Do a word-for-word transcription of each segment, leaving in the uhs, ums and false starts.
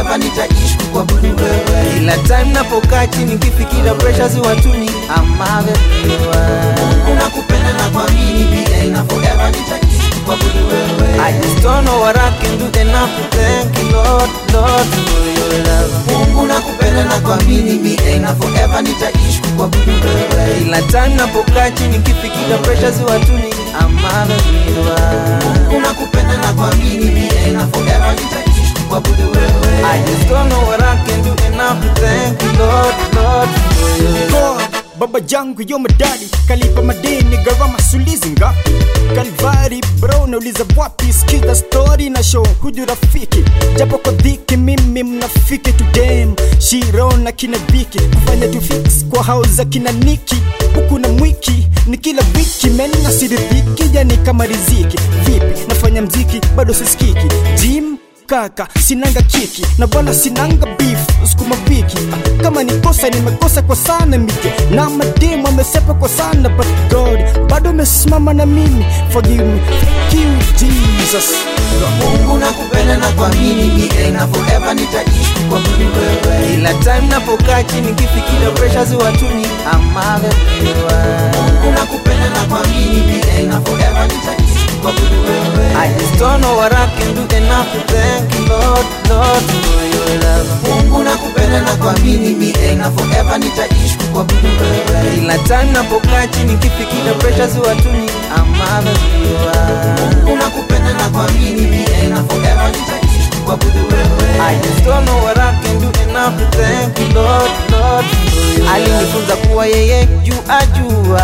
forever nitaishi kuabudu wewe. Kila time napokaa chini nikifikiria pressures watuni amave wewe. Mungu nakupenda na kuamini milele na forever nitaishi kuabudu wewe. I just don't know what I can do enough to thank you Lord, Lord for your love. Mungu nakupenda na kuamini milele na forever nitaishi kuabudu wewe. Kila time napokaa chini nikifikiria pressures watuni amave wewe. Mungu nakupenda na kuamini milele na forever nitaishi kuabudu wewe. I just don't know what I can do enough to thank you Lord, Lord for your love. Baba jangu yo madadi kalipa madeni gharama sulizi ngapi Kalvari bro nauliza wapi sikiza story na show hudu rafiki japo kwa dhiki mimi mnafiki to them Shiro na kina Viki kufanya tu fix kwa house kina Niki huku na mwiki ni kila wiki mena siridhiki yani kama riziki vipi nafanya mziki bado sisikiki Jim kaka sinanga kiki na wala sinanga beef uskuma wiki ah, kama nikosa nimekosa kwa sana mike na mademu amesepa kwa sana but God bado mesimama na mimi forgive me thank you Jesus. Mungu nakupenda na kuamini milele na forever nitaishi kuabudu wewe. Kila time napokaa chini nikifikiria pressures watuni amave wewe. Mungu nakupenda na kuamini milele na forever nitaishi kuabudu wewe. I just don't know what I can do enough to thank you Lord, Lord for your love. Mungu nakupenda na kuamini milele na forever nitaishi kuabudu wewe. Kila time napokaa chini nikifikiria pressures watuni amave wewe. Mungu nakupenda na kuamini milele na forever nitaishi kuabudu wewe. I just don't know what I can do enough to thank you Lord, Lord for your love. Alinifunza kuwa yeye juu ajua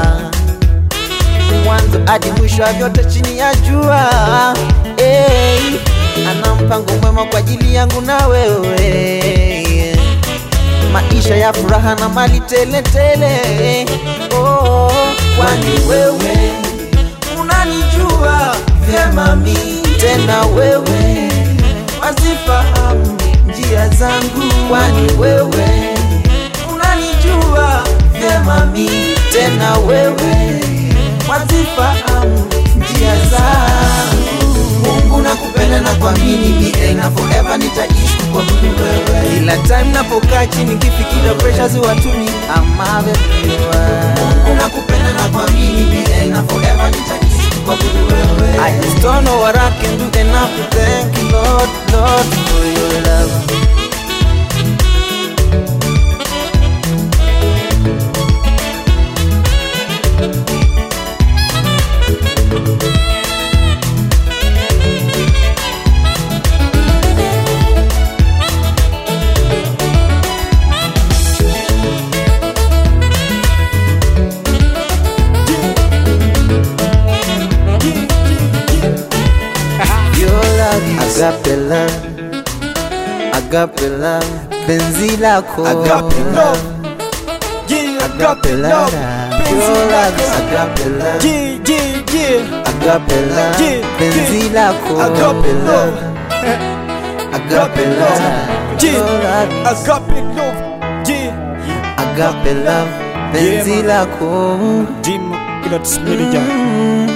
mwanzo hadi mwisho wa vyote chini ya jua. Hey, ana mpango mwema kwa ajili yangu na wewe, maisha ya furaha na mali tele tele. Oh, kwani wewe unanijua vyema mimi, tena wewe wazifahamu njia zangu. kwani wewe unanijua vyema mimi, tena wewe wazifahamu njia zangu. Mungu nakupenda na kuamini milele na forever nitaishi kuabudu wewe. kila time napokaa chini nikifikiria pressures watuni amave wewe. Mungu nakupenda na kuamini milele na forever nitaishi kuabudu wewe. I just don't know what I can do enough to thank you Lord, Lord for your love. Agape love, agape love, penzi lako. Agape love, yeah, agape love, your love, agape love, yeah, yeah, yeah, agape love, yeah, penzi lako. agape love, agape love, your love, agape love, yeah, agape love, penzi lako. Jim, kila tusmiri ja.